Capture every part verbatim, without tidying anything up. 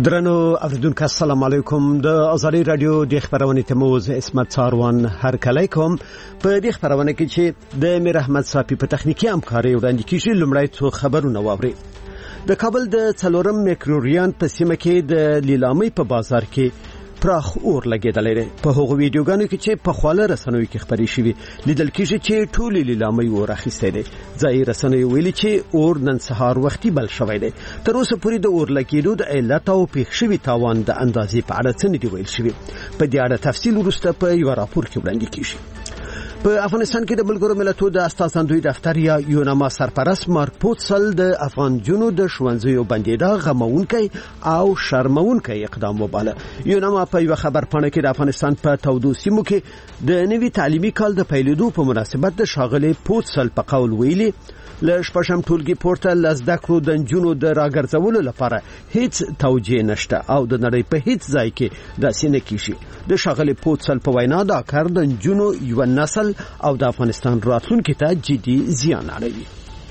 درنو اوریدونکو السلام علیکم. د ازادي رادیو د خبرونې تموز اسمت څاروان هر کله کوم په دې خبرونه کې چې د میر احمد صافي په تخنیکی همکاري وړاندې کیږي. لومړی څو خبرونه واوري. د کابل د څلورم میکروریان په سیمه کې د لیلامۍ په بازار کې پراخ اور لګیدلې ده. په هغو ویډیوګانو کې چې په خواله رسنوي کې خبري شوي لیدل کېږي چې ټول لیلامۍ اور اخیسته دي. ځای رسنوي ویلي چې اور نن سهار وختي بل شوی دی. تر اوسه پورې د اور لګیدو د علت او پیښ شوي تاوان د اندازې په اړه څه نه دی ویل شوی. په دې اړه تفصیل وروسته په یو راپور کې وړاندې کیږي. په افغانستان کې د ملګرو ملتونو د استازاندوی دفتر یا یوناما سرپرست مارک پوتسل د افغان جنو د شوونځیو بندیدا غمونکي او شرمونکي اقدام وباله. یوناما په یو خبر پاڼه کې د افغانستان په تودو سیمو کې د نوي تعلیمي کال د پیلېدو په مناسبت د شاغلي پوتسل په قول ویلي ل شپږم ټولګي پورته لزده کړو د جنونو د راګرځولو لپاره هیڅ توجیه نشته او د نړۍ په هیڅ ځای کې د سینې کیشي. د شاغلي پوتسل په وینا دا کار د جنونو یو نسل او د افغانستان راتلونکي ته جدي زیان اړوي.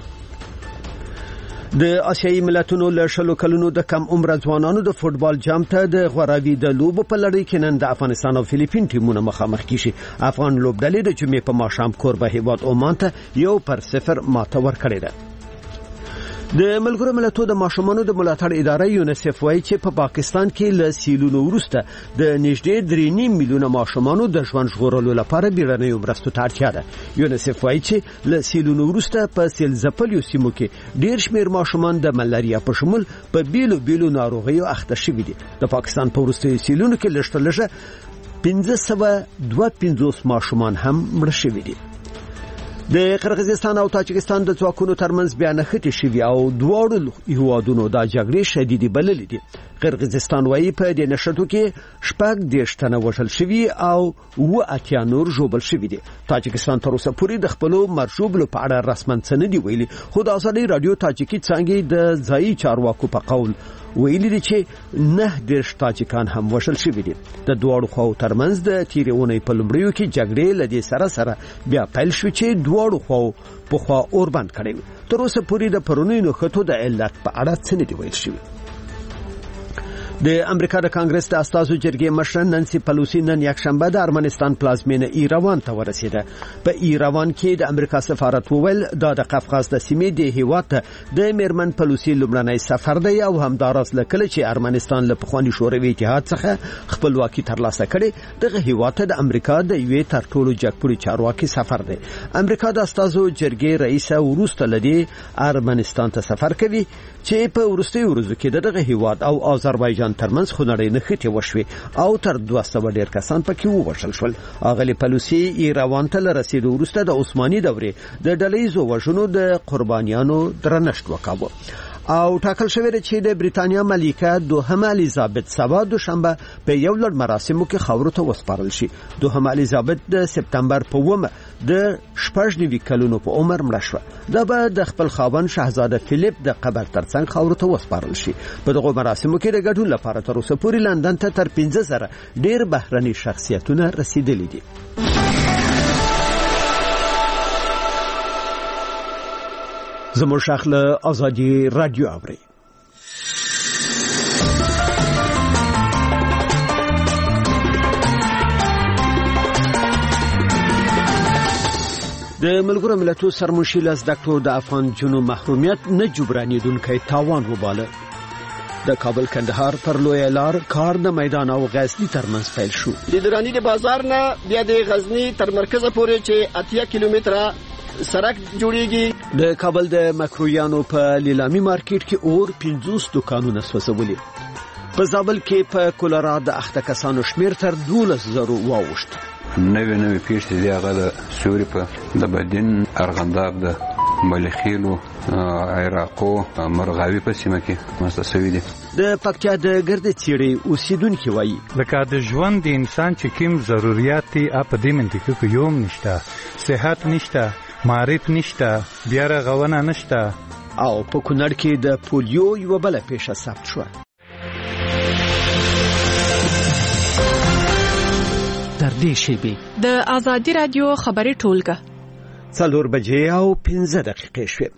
د آسیایي ملتونو له شلو کلونو د کم عمر ځوانانو د فوتبال جام ته د غوراوي د لوبو په لړۍ کې نن د افغانستان او فلیپین ټیمونه مخامخ کیږي. افغان لوبډلې د جمعې په ماښام کوربه هیواد عمان ته یو پر صفر ماته ورکړې ده. د ملګرو ملتونو د ماشومانو د ملاتړ ادارې یونیسف وايي چې په پاکستان کې له سیلونو وروسته د نږدې درې نیم میلیونه ماشومانو د ژوند ژغورلو لپاره بیړنیو مرستو ته اړتیا ده. یونیسف وايي چې له سیلونو وروسته په سیل ځپلو سیمو کې ډېر شمېر ماشومان د ملاریا په شمول په بیلو بیلو ناروغیو اخته شوي دي. د پاکستان په وروستیو سیلونو کې لږ تر لږه پنځه سوه دوه پنځوس ماشومان هم مړه شوي دي. د قرغیزستان او تاجکستان د ځواکونو ترمنځ بیا نښتې شوي او دواړو هیوادونو د جګړې شدیدې بللې دي. قرغیزستان وايي په دې نښتو کې شپږ دېرش تنه وژل شوي او اووه اتیا نور ژوبل شوي دي. تاجکستان تر اوسه پورې د خپلو مرژوبلو په اړه رسماً څه نه دي ویلي، خو د ازادي رادیو تاجکي څانګې د ځایي چارواکو په قول ویلي دي چې نه دېرش تاجکان هم وژل شوي دي. د دواړو خواو ترمنځ د تیرې اونۍ په لومړیو کې جګړې له دې سره سره بیا پیل شوې چې دواړو خواو په خوا اور بند کړی. تر اوسه پورې د پرونیو نښتو د علت په اړه څه نه دي ویل شوي. د امریکا د کانګرس د استازو جرګې مشر نانسي پلوسی نن یکشنبه د ارمنستان پلازمینه ایروان ته ورسېده. په ایروان کې د امریکا سفارت وویل دا د قفقاز د سیمې د هیواد د میرمن پلوسی لومړنی سفر دی او همداراز لکه چې ارمنستان له پخواني شوروي اتحاد څخه خپلواکي ترلاسه کړي دغه هیواد د امریکا د یوې تر ټولو جګپوړي چارواکي سفر دی. امریکا د استازو جرګې رئیس وروسته لدی ارمنستان ته سفر کوي چې په وروستیو ورځو کې دغه هیواد او آذربایجان ترمنځ خونړۍ نښتې وشوې او تر دوه سوه ډېر کسان پکې ووژل شول. اغلی پلوسی ایروان ته رسیدو وروسته د عثماني دورې د ډلهییزو وژنو د قربانیانو درنښت وکاوه او ټاکل شوی دی چې د بریتانیا ملکه دوهمه الیزابت سبا دوشنبه په یو لړ مراسمو کې خاورو ته وسپارل شي. دوهمه الیزابت د سپتمبر په اوومه د شپږ نوي کلونو په عمر مړه شوه. دا به د خپل خاوند شاهزاده فلیپ د قبر ترڅنګ خاورو ته وسپارل شي. په دغه مراسمو کې د ګډون لپاره تر اوسه پورې لندن ته تر پنځه زره ډېر بهرني شخصیتونه رسیدلي دي. زموږ شاخله ازادي رادیو اوري. د ملګرو ملتونو سرمشیل از دکتور د افغان جنو محرومیت نه جبرانیدونکي تاوان وباله. د کابل کندهار پر لوی لار کار د میدان او غزنی ترمنځ پیل شو. د درانی د بازار نه بیا د غزنی تر مرکز پورې چې اتیا کیلومتره سړک جوړیږي. د کابل د مکرویانو په لیلامي مارکیټ کې اور پنځوس دکانونه سوځولي. په زابل کې په کولرا د اخته کسانو شمیر تر دولس زرو واوښت. نوې نوې پیښې دي هغه د سوري په د بدین ارغنداب د ملخیلو عراقو مرغاوي په سیمه کې مستسوي دي. د پکتیا د ګرد چیرې اوسیدونکو وایي لکه د ژوند د انسان چې کوم ضرورت دي په دې منطقه کې یو نشته، صحت نشته، معرف نشته، بیا رغونه نشته. او په کونړ کې د پولیو یو بل پیښه ثبت شو. در دې شیبه د ازادي رادیو خبري ټولګه څلور بجې او پنځه دقیقې شوې.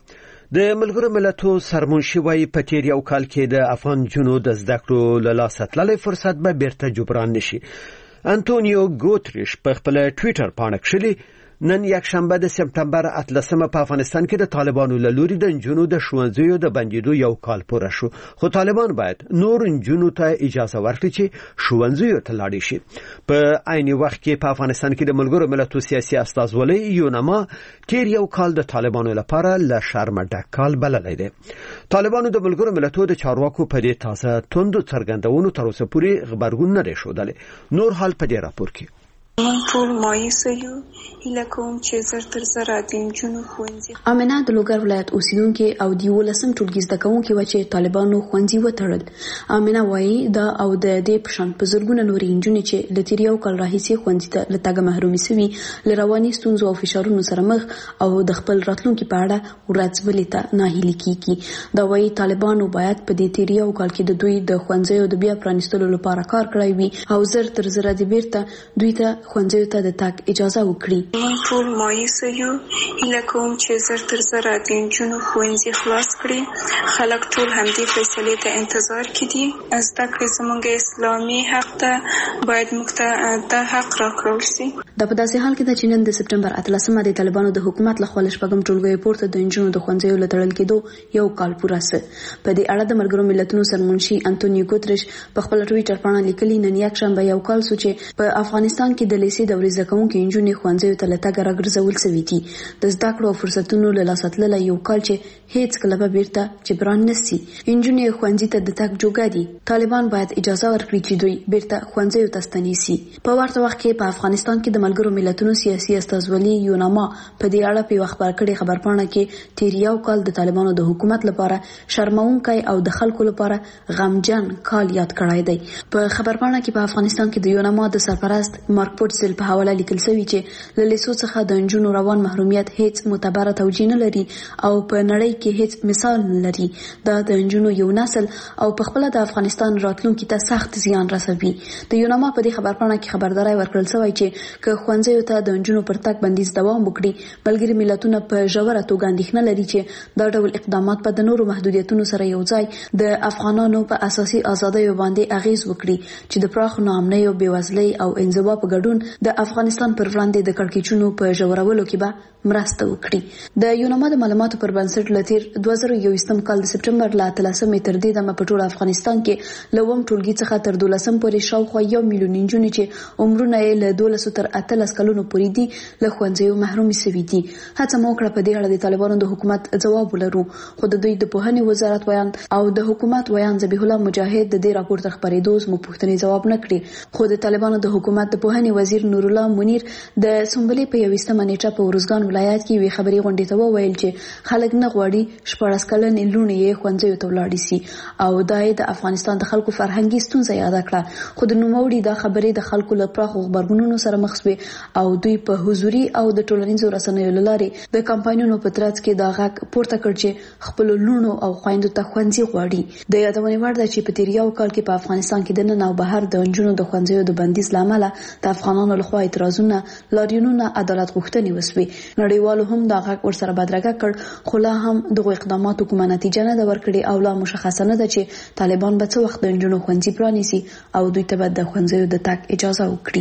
د ملګرو ملتونو سرمنشي وايي په تیر یو کال کې د افغان جنود د زده کړو له لاسه تللی فرصت به بیرته جبران نشي. انټونیو ګوتریش په خپل ټوئیټر باندې کړلي نن یک شنبه د سپتامبر اتلسمه په افغانستان کې د طالبانو له لوري د جنونو د ښوونځیو د بندیدو یو کال پوره شو، خو طالبان باید نور جنونو ته اجازه ورکړي چې ښوونځیو ته لاړ شي. په عین وخت کې په افغانستان کې د ملګرو ملتونو سیاسي استازولۍ یونما تیر یو کال د طالبانو لپاره له شرم ډک کال بللی دی. طالبانو د ملګرو ملتونو د چارواکو په دې تازه توندو څرګندونو تر اوسه پورې خبرګون نه دی ښودلی. نور حال په دې راپور کې من ټول مایوسه یو هیله کوم چې زر تر زره د نجونو ښوونځي. امنه د لوګر ولایت اوسیدونکي او د یولسم ټولګي زده کوونکي و چې طالبانو ښوونځي وتړل. امنه وایي دا او د دې په شان په زرګونه نورې نجونې چې له تیر یو کال راهیسې ښوونځي ته له تګه محرومې سوي له رواني ستونزو او فشارونو سره مخ او د خپل راتلونکي په اړه ورځ بلې ته ناهیلي کیږي. دا وایي طالبانو باید په دې تیر یو کال کې د دوی د ښوونځیو د بیا پرانیستلو لپاره کار کړی وي او زر تر زره د بیرته دوی ته ښوونځیو ته د تګ اجازه وکړي. موږ ټول مایوسه یو هیله کوم چې زر تر زره د نجونو ښوونځي خلاص کړي. خلک ټول همدې فیصلې ته انتظار کې دي. زده کړې زموږ اسلامي حق ده، باید موږ ته دا حق راکړل شي. دا په داسې حال کې ده چې نن د سپتمبر اتلسمه د طالبانو د حکومت لخوا له شپږم ټولګي پورته د نجونو د ښوونځیو له تړل کېدو یو کال پوره سه. په دې اړه د ملګرو ملتونو سرمنشي انټونیو ګوتریش په خپل ټوئیټر باندې لیکلي نن یک شنبه یو کال سو چې په افغانستان کې د لیسې دورې زده کوونکي نجونې ښوونځیو ته له تګه راګرځول سوي دي. د زده کړو او فرصتونو له لاسه تللی یو کال چې هیڅ کله به بیرته جبران نشي. نجونې ښوونځي ته د تګ جوګه دي. طالبان باید اجازه ورکړي چې دوی بیرته ښوونځیو ته ستنیږي. په ورته وخت کې په افغانستان کې د ملګرو ملتونو سیاسي استازولي یونما په دې اړه په خبر کړي خبرپاڼه کې تیر یو کال د طالبانو د حکومت لپاره شرمونکی او د خلکو لپاره غمجن کال یاد کړی دی. په خبرپاڼه کې په افغانستان کې د یونما د سرپرست مارک پورتسل په حواله لیکل شوی چې له لیسو څخه د نجونو روان محرومیت هیڅ معتبره توجیه نه لري او په نړۍ کې هیڅ مثال نه لري. دا د نجونو یو نسل او په خپل د افغانستان راتلونکي ته سخت زیان رسوي. د یونما په دې خبرپاڼه کې خبرداري ورکړل شوی چې که ښوونځیو ته د نجونو پر تګ بندیز دوام وکړي، ملګري ملتونه په ژوره توګه اندېښنه لري چې دا ډول اقدامات په د نورو محدودیتونو سره یو ځای د افغانانو په اساسي ازادیو باندې اغیز وکړي چې د پراخ ناامنۍ او بېوزلۍ او انزوا په ګډون د افغانستان پر وړاندې د کړکېچونو په ژورولو کې به مرسته وکړي. د یونما د معلوماتو پر بنسټ لتیر دوه زره یوویشتم کال د سپتمبر له اتلسمې تر دې دمه په ټول افغانستان کې له اووم ټولګي څخه تر دولسم پورې شاوخوا یو میلیون نجونې چې عمرونه یې له دولسو تر اتلس کلونو پورې دي له ښوونځیو محرومې سوي دي. هڅه مو وکړه په دې اړه د طالبانو د حکومت ځواب ولرو، خو د دوی د پوهنې وزارت ویان او د حکومت ویان ذبیح الله مجاهد د دې راپور تر خپرېدو مو پوښتنې ځواب نه کړي. خو د طالبانو د حکومت د پوهنې وزیر نور الله منیر د سنبلې په یوویشتمه نیټه په ورزګان ولایت کې وی خبري غونډې ته وویل چې خلک نه غواړي شپاړس کلن لونې یې ښوونځیو ته ولاړ شي او دا د افغانستان د خلکو فرهنګي ستونزه یاد کړه. خو د نوموړي دا خبرې د خلکو له پراخو خبرګونونو سره مخ شوې او دوی په حضوري او د ټولنیزو رسنیو له لارې د کمپاینونو په ترڅ کې دا غږ پورته کړ چې خپل لونو او خويندو ته ښوونځي غواړي. د یادونې وړ ده چې په تیر یو کال کې په افغانستان کې د نن او بهر د نجونو د ښوونځیو د بندیز لامل د افغانانو لخوا اعتراضونه، لاریونونه، عدالت غوښتنې وسوي. نړیوالو هم دا غږ ورسره بدرګه کړ، خو لا هم دغه اقداماتو کومه نتیجه نه ده ورکړې او لا مشخصه نه ده چې طالبان به څه وخت د نجونو ښوونځي پرانیسي او دوی ته به د ښوونځیو د تګ اجازه وکړي.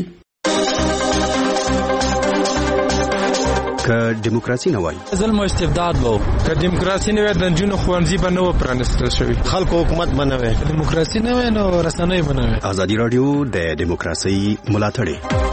که دیموکراسي نه وای ظلم او استبداد وو، که دیموکراسي نه وای د نجونو ښوونځي به نه و پرانیستل شوی، خلکو حکومت به نه وای، دیموکراسي نه وای نو رسنۍ به نه وای. ازادي رادیو د دیموکراسي ملاتړ.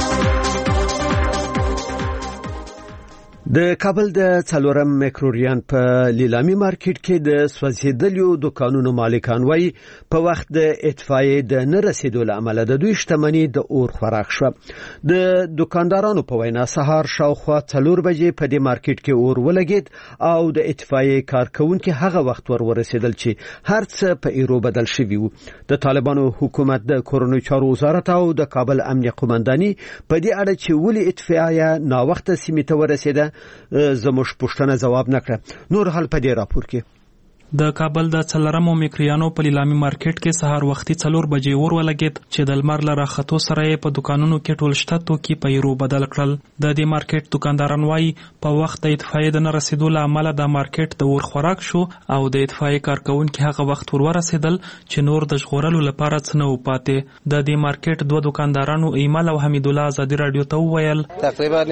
د کابل د څلورم میکروریان په لیلامي مارکیټ کې د سوځیدلو دکانونو مالکان وایي په وخت د اطفائیې د نه رسیدو له امله د دوی شتمنۍ د اور خوراک شوه. د دکاندارانو په وینا سهار شاوخوا څلور بجې په دې مارکیټ کې اور ولګید او د اطفائیې کارکونکي هغه وخت ور ورسېدل چې هر څه په ایرو بدل شوي وو. د طالبانو حکومت د کورونو چارو وزارت او د کابل امنیه قومنداني په دې اړه چې ولې اطفائیه ناوخته سیمې ته ورسېده زموږ پوښتنه ځواب نکړه. نور حال په دې راپور کې د کابل د څلرمو میکریانو په لیلامي مارکیټ کې سهار وختي څلور بجې اور ولګېد چې د لمر له راختو سره یې په دکانونو کې ټول شته توکي په یورو بدل کړل. د دې مارکیټ دکانداران وایي په وخت د اطفائیې د نه رسېدو له امله د مارکیټ د اور خوراک شو او د اطفائیې کارکوونکي هغه وخت ور ورسېدل چې نور د ژغورلو لپاره څه نه و پاتې. د دې مارکیټ دوه دکاندارانو ایمل او حمید الله ازادي راډیو ته وویل تقریبا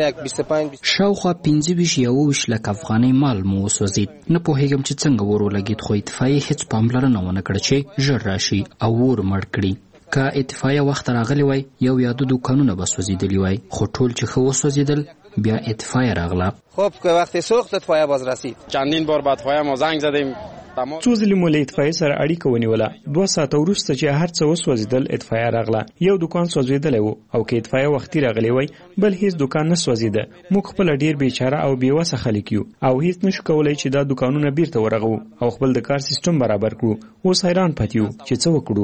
شاوخوا پنځه ویشت یا اووه ویشت لک افغانۍ مال مو وسوځېد. نه پوهېږم چې څنګه ور ولګېد خو اطفائیې هیڅ پاملرنه ونه کړه چې ژر راشي او اور مړ کړي. که اطفائیه وخت راغلی وای یو یا دو دوکانونه به سوځېدلي وای خو ټول چې ښه وسوځېدل بیا اطفائیه راغله. خب که وقتی سوخت اطفائیه باز رسید چندین بار به اطفائیه ما زنگ زدیم څو ځلې مو له اطفائیې سره اړیکه ونیوله. دوه ساعته وروسته چې هر څه وسوځېدل اطفائیه راغله. یو دکان سوځېدلی و او که اطفائیه وختي راغلی وای بل هیڅ دکان نه سوځېده. موږ خپله ډېر بیچاره او بېوسه خلک یو او هیڅ نشو کولی چې دا دکانونه بیرته ورغو او خپل د کار سیستم برابر کړو. اوس حیران پاتې یو چې څه وکړو.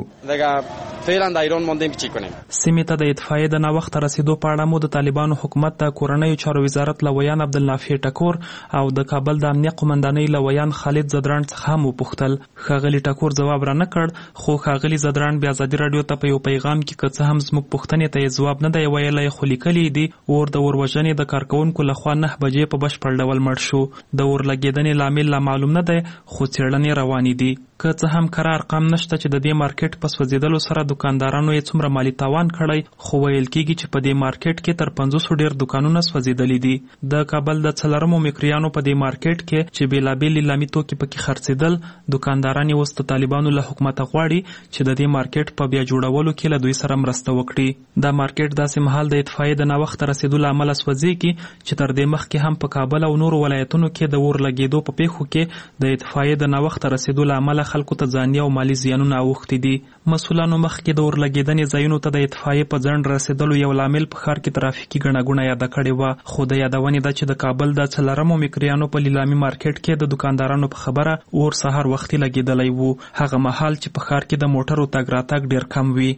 فعلا د ایران ماندیم چې کنیم. سیمې ته د اطفائیې د ناوخته رسېدو په اړه مو د طالبانو حکومت د کورنیو چارو وزارت لویان عبدالنافع ټکور او د کابل د امنیه قومندانۍ لویان خالد زدران څخه هم وپوښتل. ښاغلي ټکور ځواب را نه کړ خو ښاغلي زدران بیا ازادي راډیو ته په یو پیغام کې که څه هم زموږ پوښتنې ته یې ځواب نه دی ویلی خو لیکلي دي اور د اور وژنې د کارکوونکو لخوا نه بجې په بشپړ ډول مړ شو. د اور لګېدنې لامل لا معلوم نه دی خو څېړنې روانې دي. که څه هم کره ارقام نشته چې د دې مارکیټ په سوځېدلو سره دکاندارانو یې څومره مالي تاوان کړی خو ویل کېږي چې په دې مارکیټ کې تر پنځوسو ډېر دکانونه سوځېدلي دي. د کابل د څلرمو میکریانو په دې مارکیټ کې چې بېلابېل لیلامي توکي پکې خرڅېدل دکانداران یې اوس د طالبانو له حکومته غواړي چې د دې مارکیټ په بیا جوړولو کې له دوی سره مرسته وکړي. دا مارکیټ داسې مهال د اطفائیې د ناوخته رسېدو له امله سوځېږي چې تر دې مخکې هم په کابل او نورو ولایتونو کې د اور لګېدو په پیښو کې د اطفائیې د ناوخته رسېدو له امله خلکو ته ځاني او مالي زیانونه اوښتي دي. مسؤلانو مخکې د اور لګېدنې ځایونو ته د اطفائیې په ځنډ رسېدلو یو لامل په ښار کې ترافیکي ګڼه ګوڼه یاده کړې وه خو د یادونې ده چې د کابل د څلرمو میکریانو په لیلامي مارکیټ کې د دکاندارانو په خبره اور سهار وختي لګېدلی و هغه مهال چې په ښار کې د موټرو تګ راتګ ډېر کم وي.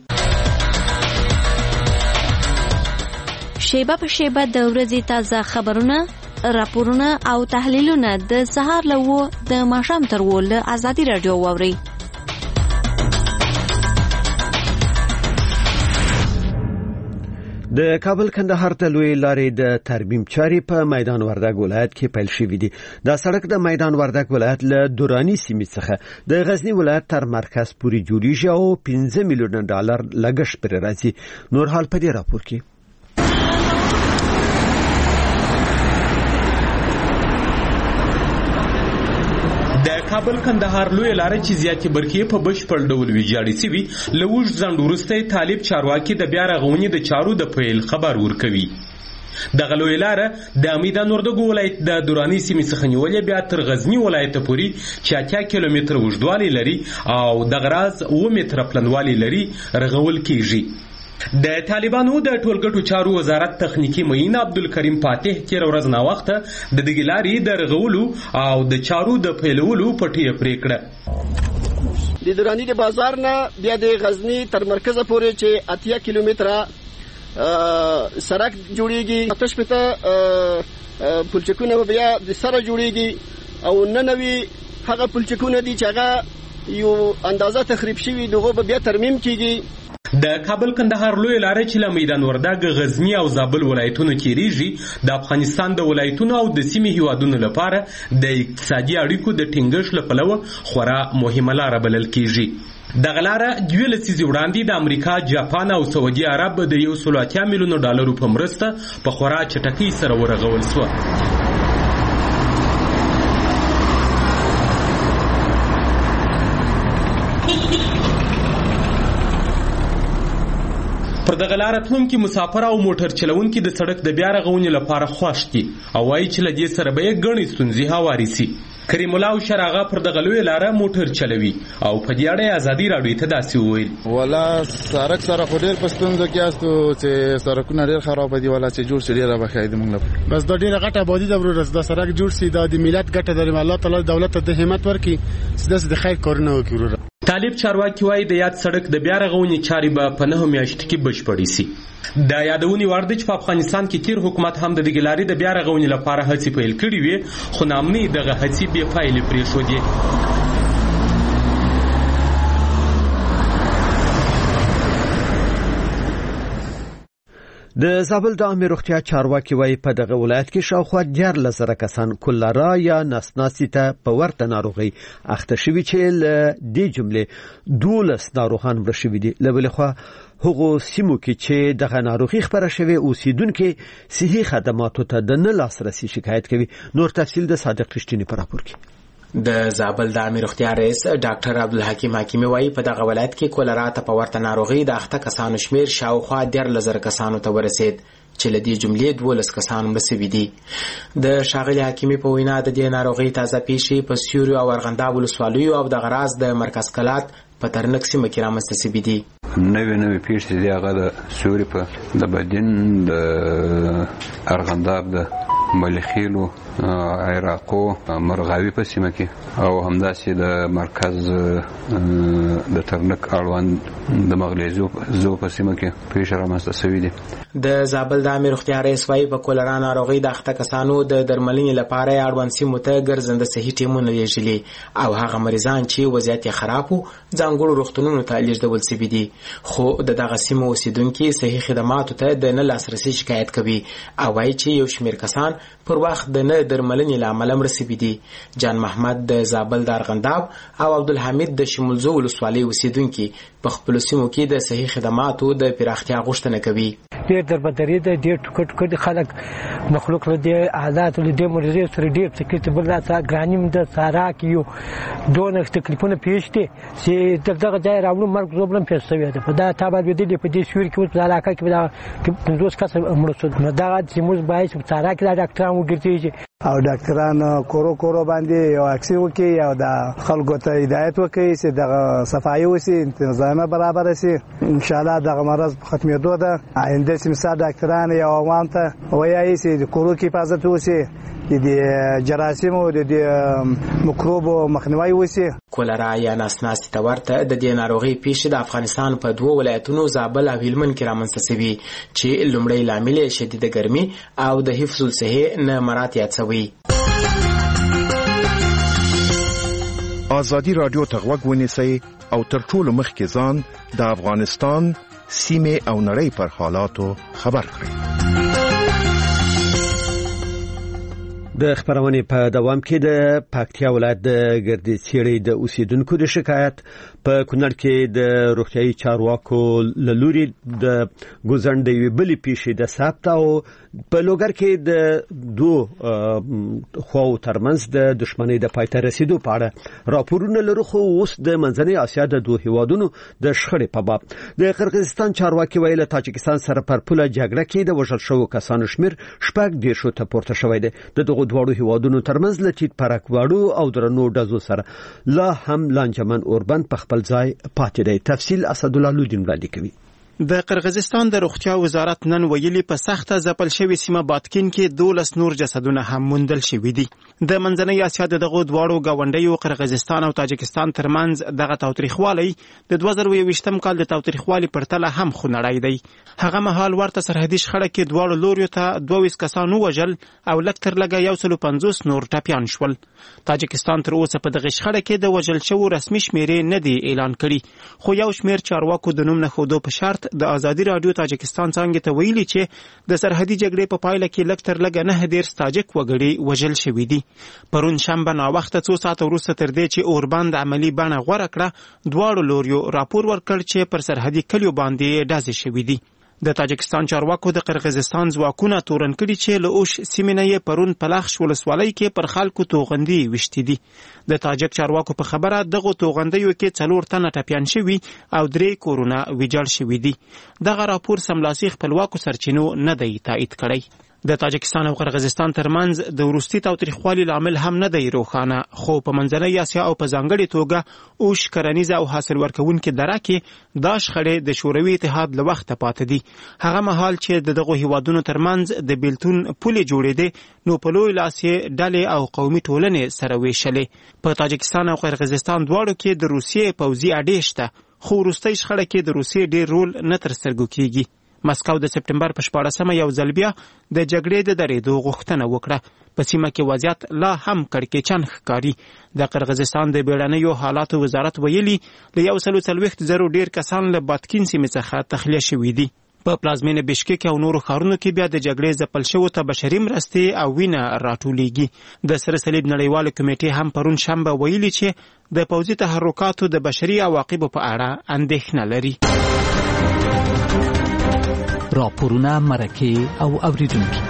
شیبه په شیبه د ورځې تازه خبرونه راپورونه او تحلیلونه د سهار له اوه د ماښام تر اوه له ازادي راډیو واورئ. د کابل کندهار ته لوی لارې د ترمیم چارې په میدان وردګ ولایت کې پیل شوې دي. دا سړک د میدان وردګ ولایت له دوراني سیمې څخه د غزنی ولایت تر مرکز پورې جوړیږي او پنځه میلیونه ډالر لګښت پرې راځي. نور حال په دې راپور کې. د کابل کندهار لوی لارې چې زیاتې برخې په بشپړ ډول ویجاړې شوي له اوږد ځنډ وروسته طالب چارواکي د بیا رغونې د چارو د پیل خبر ورکوي. دغه لوی لاره د میدان وردګ ولایت د دوراني سیمې څخه نیولې بیا تر غزنی ولایت پورې چې اتیا کیلومتره اوږدوالی لري او دغه راز اوه متره پلنوالی لري رغول کیږي. د طالبانو د ټولګټو چارو وزارت تخنیکی معین عبدالکریم فاتح تیر ورځ ناوخته د دغې لارې د رغولو او د چارو د پیلولو پټیه پرې کړه. د دوراني د بازار نه بیا د غزنی تر مرکزه پورې چې اتیا کیلومتره سړک جوړیږي اته شپېته پلچکونه بیا د سره جوړیږي او ننوي هغه پلچکونه دي چې هغه یو اندازه تخریب شوي دغه بیا ترمیم کیږي. د کابل کندهار لوی لارې چې له میدان وردګ غزنی او زابل ولایتونو تیریږي د افغانستان د ولایتونو او د سیمې هیوادونو لپاره د اقتصادي اړیکو د ټینګښت له پلوه خورا مهمه لاره بلل کیږي. دغه لاره دوه لسیزې وړاندې د امریکا، جاپان او سعودي عرب د یو سل اتیا میلیونو ډالرو په مرسته په خورا چټکۍ سره ورغول شوه. پر دغه لاره تلونکي مسافر او موټر چلونکي د سړک د بیا رغونې لپاره خوښ دي او وایي چې له دې سره به یې ګڼې ستونزې هوارې سي. کریم الله او شراغه پر دغه لوی لاره موټر چلوي او په دې اړه ازادي راډیو ته داسې وویل ولا سړک سره خو ډېر په ستونزو کې یاستو چې سړکونه ډېر خراب دي ولا چې جوړ شي ډېره به ښه دي موږ لپاره. بس دا ډېره غټه آبادي ده ورو دا سړک جوړ شي دا د ملت ګټه ده. الله تعالی دولت ته د همت ورکړي چې د خیر کارونه وکړي. طالب چارواکي وایي د یاد سړک د بیا رغونې چارې به په نهو میاشتو کې بشپړې شي. د یادونې وړ ده چې په افغانستان کې تیر حکومت هم د دغې لارې د بیا رغونې لپاره هڅې پیل کړې وې خو ناامنۍ دغه هڅې بې پایلې پرېښودې. د زابل د عامه روغتیا چارواکي وايي په دغه ولایت کې شاوخوا دیارلس زره کسان کولرا یا نسناسي ته په ورته ناروغي اخته شوي چې له دې جملې دولس ناروغان مړه شوي دي. له بلې خوا هغو سیمو کې چې دغه ناروغي خپره شوې اوسیدونکو صحي خدماتو ته د نه لاسرسي شکایت کوي. نور تفصیل د صادق رښتینی په راپور کې. د زابل د عامه روغتیا رئیس ډاکټر عبدالحکیم حکیمي وايي په دغه ولایت کې کولرا ته په ورته ناروغي د اخته کسانو شمیر شاوخوا دیارلس زره کسانو ته ورسید چې له دې جملې دولس کسان مړه شوي دي. د ښاغلي حکیمي په وینا د دې ناروغي تازه پیښې په سیوري او ارغنداب ولسوالیو او د غراز د مرکز کلات په ترنک سیمه کې رامنځته شوي دي. نوې نوې پیښې دي هغه د سیوري په د بدین د ارغنداب د ملخیلو عراقو مرغاوي په سیمه کې او همداسې د مرکز د ترنک اړوند د مغلیزو زو په سیمه کې پیښې رامنځته شوي دي. د زابل د عامه روغتیا رئیس وايي په کولرا ناروغي د اخته کسانو د درملنې لپاره اړوند سیمو ته ګرځنده صحي ټیمونه لیږلي او هغه مریضان چې وضعیت یې خراب وو ځانګړو روغتونونو ته لیږدول شوي دي. خو د دغه سیمو اوسیدونکي صحي خدماتو ته د نه لاسرسي شکایت کوي او وايي چې یو شمېر کسان پر وخت د نه درملنې له امله مړه شوي دي. جان محمد د زابل د ارغنداب او عبدالحمید د شمولزو ولسوالۍ اوسیدونکي په خپلو سیمو کې د صحي خدماتو د پراختیا غوښتنه کوي. ډېر دربدري ده، ډېر ټوکټ ټوکټ خلک مخلوق له دې حالاتو له دې مرضیو سره ډېر تکلیف بل راته ګراني م د سارا کې یو دونه تکلیفونه پیښ دي چې دغه ځای راوړو مرګ زوبلم پیښ شوی ده. په دا تابع بدلی په دې شور کې اوس په علاقه کې دا پنځوس کسه مړه شول. نو دا چې موږ باید په سارا کې دا ډاکټران وګرځي او ډاکټران کورو کورو باندې یو اکسي وکي او د خلکو ته هدایت وکړي چې د صفایي وسی تنظیم برابر شي. ان شاء الله دغه مرض ختمېدو ده. آینده چې مثال ډاکټران یا عوام ته وایي چې د کورو کې حفاظت وسی، د جراثیمو د میکروبو مخنیوي وسی. کولرا یا نسناسي ته ورته د دې ناروغي پیښې د افغانستان په دوه ولایتونو زابل او هلمند کې رامنځته شوي چې لومړی لامل یې شدیده ګرمي او د حفظ الصحې نه مراعات یاد شوی. آزادی رادیو ته غوږ ونیسئ او تر ټولو مخکې ځان د افغانستان سیمې او نړۍ پر حالاتو خبر کړئ. د خبرونې په دوام کې د پکتیا ولایت د ګردې څېړې د اوسیدونکو د شکایت په کونړ کې د روغتیايي چارواکو له لوري د ګوزڼ د یوې بلې پیښې د ثبت او په لوګر کې د دوو خواو ترمنځ د دښمنۍ د پای ته رسیدو په اړه راپورونه لرو. خو اوس د منځنۍ اسیا د دوه هیوادونو د شخړې په باب د قرغیزستان چارواکي ویل تاجکستان سره پر پوله جګړه کې د وژل شوو کسانو شمیر شپږ دېرشو ته پورته شوی دی. د دغو دواړو هیوادونو ترمنځ له ټیټ پرکواړو او درنو ډزو سره لا هم لانجمن اوربند په خپل ځای پاتې دی. تفصیل اسدالله لودین وړاندې کوي. د قرغیزستان د روغتیا وزارت نن ویلي په سخته ځپل شوې سیمه باتکین کې دولس نور جسدونه هم موندل شوي دي. د منځنۍ اسیا د دغو دواړو ګاونډیو قرغیزستان او تاجکستان ترمنځ دغه تاوتریخوالی د دوه زره یوویشتم کال د تاوتریخوالي په پرتله هم خونړی دی. هغه مهال ورته سرحدي شخړه کې دواړو لوریو ته دوه ویشت کسان ووژل او لږ تر لږه یو سل پنځوس نور ټپیان شول. تاجکستان تر اوسه په دغه شخړه کې د وژل شوو رسمي شمیرې نه دی اعلان کړي، خو یو شمیر چارواکو د نوم نه ښودو په شرط د آزادي رادیو تاجکستان څنګه ته ویلي چې د سرحدي جګړې په پایله کې لږ تر لږه نه دېرش تاجک وګړي وژل شوي دي. پرون شنبه ناوخته څو ساعته وروسته تر دې چې اوربند عملي بڼه غوره کړه، دواړو لوریو راپور ورکړ چې پر سرحدي کلیو باندې ډزې شوي دي. د تاجکستان چارواکو د قرغیزستان ځواکونه تورن کړي چې له اوش سیمې نه یې پرون په لخش ولسوالۍ کې پر خلکو توغندي وشتي دي. د تاجک چارواکو په خبره دغه توغندیو کې څلور تنه ټپیان شوي او درې کورونه ویجاړ شوي دي. دغه راپور سملاسي خپلواکو سرچینو نه دی تایید کړی. د تاجکستان او قرغیزستان ترمنځ د وروستي تاوتریخوالي لامل هم نه دی روښانه، خو په منځنۍ اسیا او په ځانګړې توګه اوش کرنیزه او حاصل ورکوونکې دره کې دا شخړې د شوروي اتحاد له وخته پاتې دي. هغه مهال چې د دغو هیوادونو ترمنځ د بیلتون پولې جوړېدې نو په لوی لاس یې ډلې او قومي ټولنې سره ویشلې. په تاجکستان او قرغیزستان دواړو کې د روسیې پوځي اډې شته، خو وروستۍ شخړه کې د روسیې ډېر رول نه تر سترګو کېږي. مسکو د سپټمبر په شپاړسمه یو ځل بیا د جګړې د درېدو غوښتنه وکړه. په سیمه کې وضعیت لا هم کړکېچن ښکاري. د قرغیزستان د بیړنیو حالاتو وزارت ویلي له یو سلو څلوېښت زرو ډېر کسان له باتکین سیمې څخه تخلیه شوي دي. په پلازمینه بشکک او نورو ښارونو کې بیا د جګړې ځپل شوو ته بشري مرستې او وینه راټولیږي. د سره صلیب نړیوالو کمیټې هم پرون شنبه ویلي چې د پوځي تحرکاتو د بشري عواقبو په اړه اندېښنه لري. راپورونه، مرکې او اوریدونکي.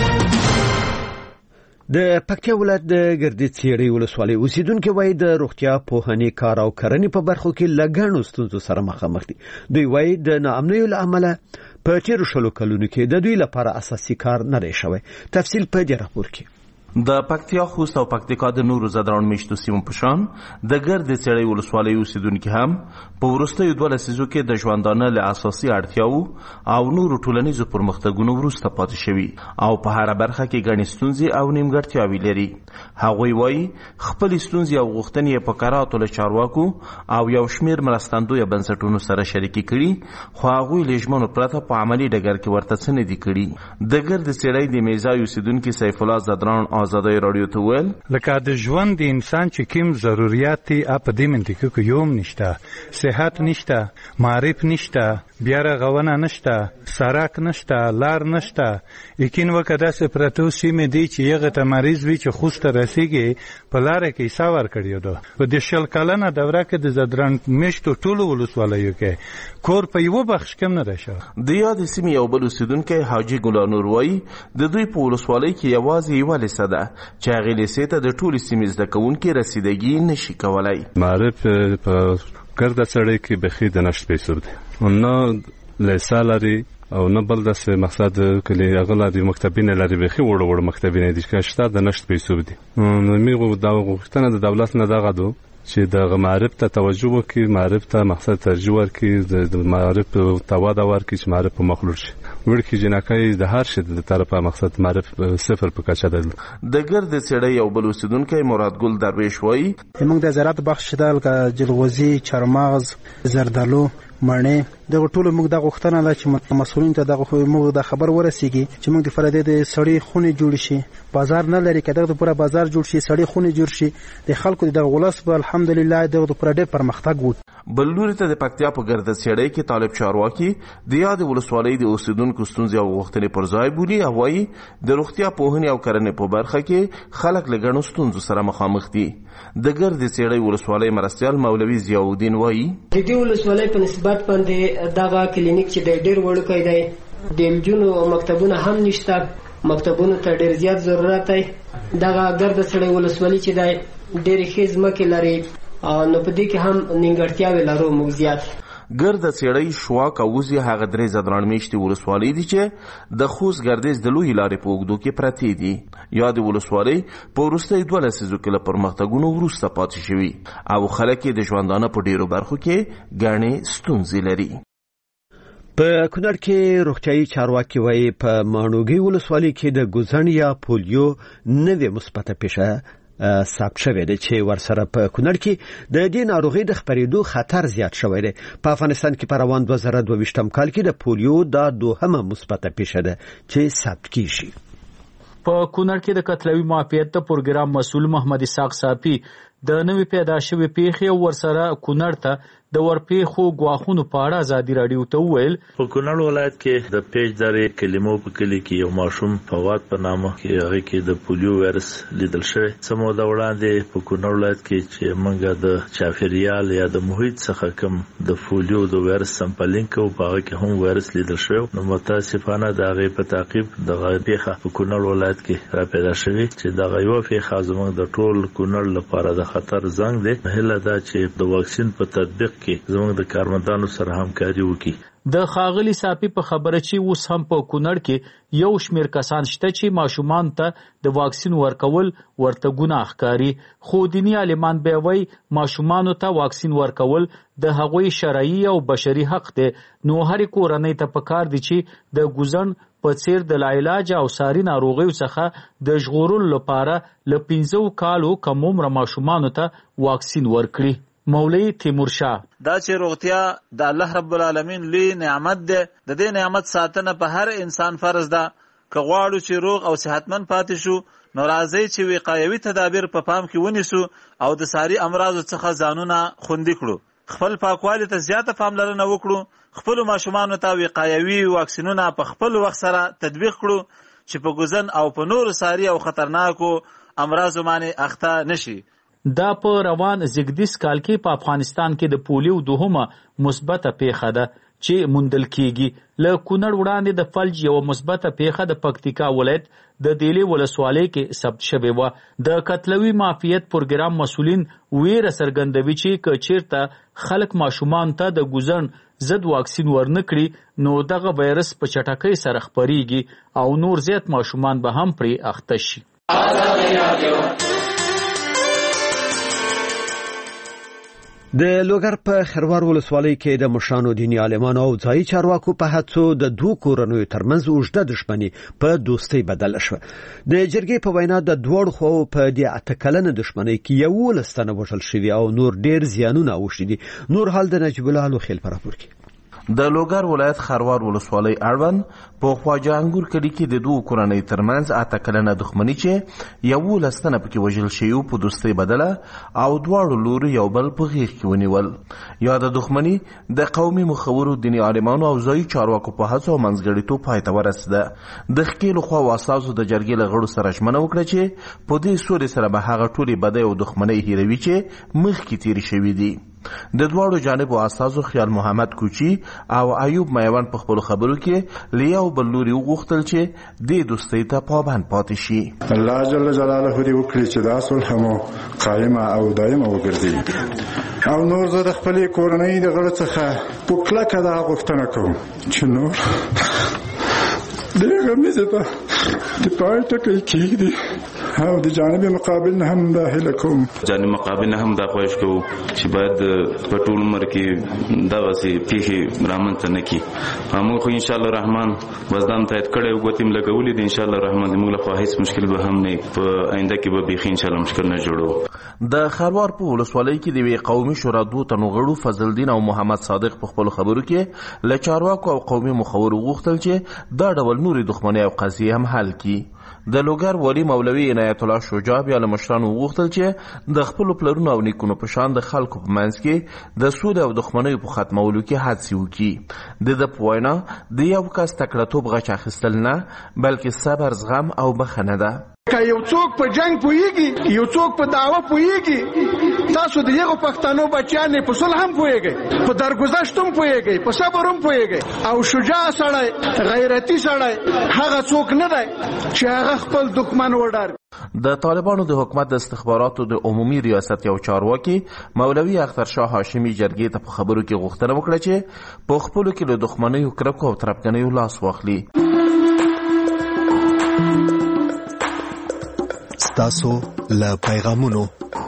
د پکتیا ولایت د ګردې څېړۍ ولسوالۍ اوسیدونکي وایي د روغتیا پوهنې کار او کرنې په برخو کې له ګڼو ستونزو سره مخامخ دي. دوی وایي د ناامنیو له امله په تېرو شلو کلونو کې د دوی لپاره اساسي کار نه دی شوی. تفصیل په دې راپور کې. د پکتیا خوست او پکتیکا د نورو زدران میشتو سیمو په شان د ګردې څېړۍ ولسوالۍ اوسیدونکي هم په وروستیو دوه لسیزو کې د ژوندانه له اساسي اړتیاوو او نورو ټولنیزو پرمختګونو وروسته پاتې شوي او په هره برخه کې ګڼې ستونزې او نیمګړتیاوې لري. هغوی وایي خپلې ستونزې او غوښتنې یې په کراتو له چارواکو او یو شمېر مرستندویه بنسټونو سره شریکې کړي، خو هغوی له ژمنو پرته په عملي ډګر کې ورته څه نه دي کړي. د ګردې څېړۍ د میزای اوسیدونکي سیف الله زدران آزادۍ رادیو ته ویل لکه د ژوند د انسان چې کوم ضرورت دي په دې منطقه کې یو نشته، صحت نشته، معرف نشته، بیا رغونه نشته، سړک نشته، لار نشته. یقین وکړه داسې پرتو سیمې دي چې یغه ته مریض وي چې خوست رسیږي په لاره کې ساور کړیو ده. په د شل کلنه دوره کې د زدران میشتو ټولو ولسوالیو کې کور په یو بخش کم نه راشه. د یاد سیمې یو بل اوسیدونکی حاجي ګلانور وایي د دوی په ولسوالۍ کې یوازې یوه لیسه ده چې هغې لیسې ته د ټولې سیمې زده کوونکي رسیدګي نشي کولی. معرف په ګرده څېړۍ کې بیخي د نشت پیسو دی، نه لیسه لري او نه بل داسې مقصد کلی هغه لري، مکتبونه لري، بیخي وړه وړه مکتبونه دي چې شته د نشت پیسو دي. نو موږ دا غوښتنه د دولت نه دغه ده چې د معرف ته توجه وکړي، معرف ته مقصد ترجیح ورکړي، د معرف ته وده ورکړي چې معرف په مخ لوړ شي. ورکې جنکۍ د هر شي د طرفه مقصد معرف صفر په کچه ده. د ګردې څېړۍ یو بل اوسیدونکی مراد ګل درویش وایي موږ د زراعت بخش ده لکه جلغوزي، چارمغز، زردالو، مڼې، دغه ټولو موږ د غوښتنه ده چې مسؤلین ته دغه موږ د خبر ورسیږي چې موږ د فرادې د سړی خونې جوړ شي، بازار نه لري که دغه پوره بازار جوړ شي، سړی خونې جوړ شي، د خلکو د ولس به الحمدلله دغه پوره ډېر پرمختګ و. بل لوري ته د پکتیا په ګرده څېړۍ کې طالب چارواکي د یادې ولسوالۍ د اوسیدونکو ستونزې او غوښتنې پر ځای بولي او وایي د روغتیا پوهنې او کرنې په برخه کې خلک له ګڼو ستونزو سره مخامخ دي. د ګردې څېړۍ ولسوالۍ مرستیال مولوي ضیاءالدین وایي د دې ولسوالۍ په نسبت باندې دغه کلینیک چې دی ډېر وړوکی دی، د نجونو مکتبونه هم نشته، مکتبونو ته ډېر زیات ضرورت دی. دغه ګرده څېړۍ ولسوالي چې دی ډېرې ښې ځمکې لري، نو په دې کې هم نیمګړتیاوې لرو موږ زیات. ګرده څېړۍ شواک او وزې هغه درې زدران میشتې ولسوالۍ دي چې د خوست ګردیز د لویې لارې په اوږدو کې پرتې دي. یادې ولسوالۍ په وروستیو دوه لسیزو کې له پرمختګونو وروسته پاتې شوي او خلک یې د ژوندانه په ډېرو برخو کې ګڼې ستونزې لري. په کونړ کې روغتیايي چارواکي وایي په ماڼوګي ولسوالۍ کې د ګوزن یا پولیو نوې مثبته پیښه ثبت شوی دی چې ورسره په کونړ کې د دې ناروغۍ د خپرېدو خطر زیات شوی دی. په افغانستان کې په روان دوه زره دوه ویشتم کال کې د پولیو دا دوهمه مثبته پیښه ده چې ثبت کیږي. په کونړ کې د قتلوي معافیت د پروګرام مسؤل محمد اسحاق صافي د نوې پیدا شوې پیښې او ورسره کونړ ته د ورپېښو ګواښونو په اړه ازادي راډیو ته وویل په کونړ ولایت کې د پیج درې کلمو په کلي کې یو ماشوم فواد په نامه کې هغه کې د پولیو وایرس لیدل شوی. څه موده وړاندې په کونړ ولایت کې چې موږ د چاپیریال یا د محیط څخه کوم د پولیو د وایرس سمپلینګ کوو په هغه کې هم وایرس لیدل شوی. نو متاسفانه د هغې په تعقیب دغه پیښه په کونړ ولایت کې را پیدا شوې چې دغه یوه پیښه زموږ د ټول کونړ لپاره د خطر زنګ دی. هیله ده چې د واکسین په تطبیق کې زموږ د کارمندانو سره همکاري وکړي. د ښاغلي صافي په خبره چې اوس هم په کونړ کې یو شمېر کسان شته چې ماشومانو ته د واکسین ورکول ورته ګناه ښکاري، خو دیني عالمان بیا وایي ماشومانو ته واکسین ورکول د هغوی شرعي او بشري حق دی. نو هرې کورنۍ ته پکار دی چې د ګوزن په څیر د لاعلاجه او ساري ناروغیو څخه د ژغورلو لپاره له پنځو کالو کم عمره ماشومانو ته واکسین ورکړي. مولوی تیمور شاه دا چې روغتیا د الله رب العالمین لوی نعمت دی، د دې نعمت ساتنه په هر انسان فرض ده. که غواړو چې روغ او صحتمند پاتې شو نو راځئ چې وقایوي تدابیر په پام کې ونیسو او د ساري امراضو څخه ځانونه خوندي کړو. خپل پاکوالي ته زیاته پاملرنه وکړو، خپل ماشومانو ته وقایوي واکسینونه په خپل وخت سره تطبیق کړو چې په ګوزن او په نورو ساري او خطرناکو امراضو باندې اخته نشي. دا په روان زیږدیز کال کې په افغانستان کې د پولیو دوهمه مثبته پیښه ده چې موندل کیږي. له کونړ وړاندې د فلج یو مثبته پیښه د پکتیکا ولایت د دیلې ولسوالۍ کې ثبت شوې وه. د قتلوي معافیت پروګرام مسؤلین ویره څرګندوي چې که چیرته خلک ماشومان ته د ګوزن ضد واکسین ورنه کړي نو دغه وایرس په چټکۍ سره خپریږي او نور زیات ماشومان به هم پرې اخته شي. د لوګر په خروار ولسوالۍ کې د مشرانو دیني عالمانو او ځایي چارواکو په هڅو د دوه کورنیو ترمنځ اوږده دښمني په دوستۍ بدله شوه. د جرګې په وینا د دواړو خواو په دې اته کلنه دښمنۍ کې یولس تنه وژل شوي او نور ډېر زیانونه اوښتي دي. نور حال د نجیب الله لوخیل په راپور کې. د لوګر ولایت خروار ولسوالۍ اړوند په خواجه انګور کلي کې د دوه کورنۍ ترمنځ اته کلنه دښمني چې یولس تنه پکې وژل شوي په دوستۍ بدله او دواړو لوري یو بل په غېږ کې ونیول. یاده دښمني د قومي مخورو دیني عالمانو او ځایي چارواکو په هڅو او منځګړیتوب پای ته ورسېده. د ښکېلو خواو استازو د جرګې له غړو سره ژمنه وکړه چې په دې سولې سره به هغه ټولې بدۍ او دښمنۍ هیروي چې مخکې تېرې شوي دي. د دواړو جانبو استازو خیال محمد کوچی او ایوب میوان په خپلو خبرو کې له یو بل لوري وغوښتل چې دې دوستۍ ته پابند پاتې شي. الله جل جلاله دې وکړي چې دا صلح مو قایمه او دایمه وګرځي او نور زه د خپلې کورنۍ د غړو څخه په کلکه دا غوښتنه کوم چې نور دې غمیزه ته د پای ټکی کېږدي او د جانب مقابل نه هم دا هیله کوم جانب مقابل نه هم دا خواهش کوو چې باید په ټول عمر کې دغسې پیښې رامنځته نه کړي. موږ خو انشاءالله رحمان وزدان تایید کړی او ګوتې م لګولې دي. انشاءالله رحمان زموږ لخوا هېڅ مشکل به هم نه په آینده کې به بیخي انشاءالله مشکل نه جوړو. د خروار په ولسوالۍ کې د یوې قومي شورا دوه تنو غړو فضل الدین او محمد صادق په خپلو خبرو کې له چارواکو او قومي مخورو وغوښتل چې دا ډول نورې دښمنۍ او قضیې هم حل کړي. د لوګر والي مولوي عنایت الله شجاع بیا له مشرانو وغوښتل چې د خپلو پلرونو او نیکونو په شان د خلکو په منځ کې د سولې او دښمنیو په ختمولو کې هڅې وکړي. د ده په وینا د یو کس تکړهتوب غچ اخیستل نه بلکې صبر زغم او بخښنه ده. که یو څوک په جنگ پوهیږي یو څوک په دعوه پوهیږي تاسو د هغو پښتنو بچیان په صلح هم پوهیږئ په درګذشت هم پوهیږئ په صبر هم پوهیږئ او شجاع سړی غیرتي سړی هغه څوک نه دی چې هغه خپل دښمن وډار. د طالبانو د حکومت د استخباراتو د عمومي ریاست یو چارواکي مولوي اخترشاه هاشمي جرګې ته په خبرو کې غوښتنه وکړه چې په خپلو کې له دښمنیو کرکو او تربګنیو لاس واخلي. تاسو له پیغامونو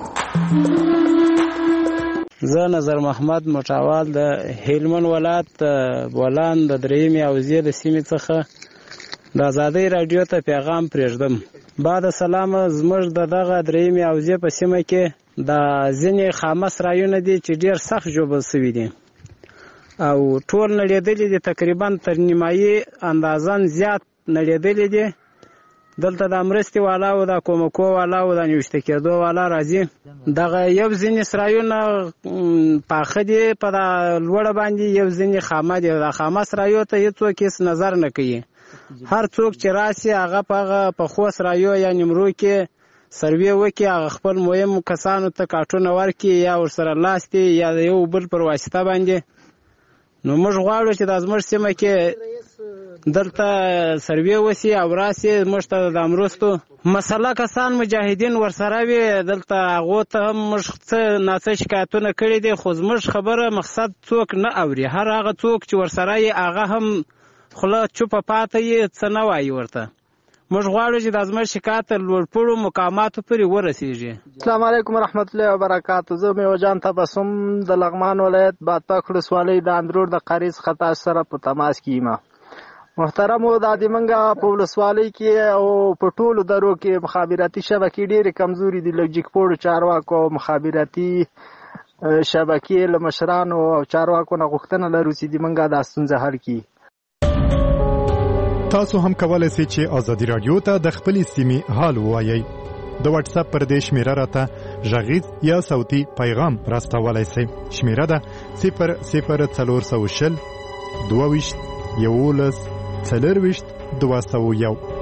زه نظر محمد مټاوال د هلمند ولایت بولان د درېیمې حوزې د سیمې څخه د ازادۍ راډیو ته پیغام پرېږدم. بعد سلام زموږ د دغه درېیمې حوزې په سیمه کې د ځینې خامس رایونه دي چې ډېر سخت ژوبل شوي دي او ټول نړېدلي دي، تقریبا تر نیمایي اندازن زیات نړېدلي دي. دلته د مرستې والا او د کومکو والا او د نیوشته کېدو والا راځي. دغه یو ځینې سرایونه پاخه دي په د لوړه باندې، یو ځینې خامه دي. د خامه سرایو ته هېڅوک هېڅ نظر نه کوي. هر څوک چې راسي هغه په هغه پخو سرایو یا نیمرو کې سروې وکړي، هغه خپل مهم کسانو ته کارټونه ورکړي یا ورسره لاستي یا د یو بل پر واسطه باندې. نو موږ غواړو چې د زموږ سیمه کې دلته سروې وسی او راسي موږ ته د مرستو مسله کسان مجاهدین ورسره وي. دلته هغو ته هم موږ څه ناڅه شکایتونه کړي دي خو زموږ خبره مقصد څوک نه اوري. هر هغه څوک چې ورسره یې هغه هم خوله چوپه پاته یې څه نه وایي ورته. موږ غواړو چې د زموږ شکایت لوړپوړو مقاماتو پورې ورسیږي. السلام علیکم ورحمت الله وبرکاتو. زه میوه جان تبسم د لغمان ولایت بادپاک ولسوالۍ د اندرور د قریز خطا سره په تماس کې یم. محترمو دا د منګه په ولسوالۍ کې او په ټولو درو کې مخابراتي شبکې ډېرې کمزوري دي. لوجیک پوړو چارواکو او مخابراتي شبکې له مشرانو او چارواکو نه غوښتنه لرو چې د منګه دا ستونزه حل کړي. تاسو هم کولای شئ چې ازادي رادیو ته د خپلې سیمې حال ووایئ. د واتس اپ پر دې شمیره راته غږیز یا صوتي پیغام راستولای شئ. شمیره ده صفر صفر څلور سوه شل دوه ویشت یولس څلور ویشت دوه سوه یو.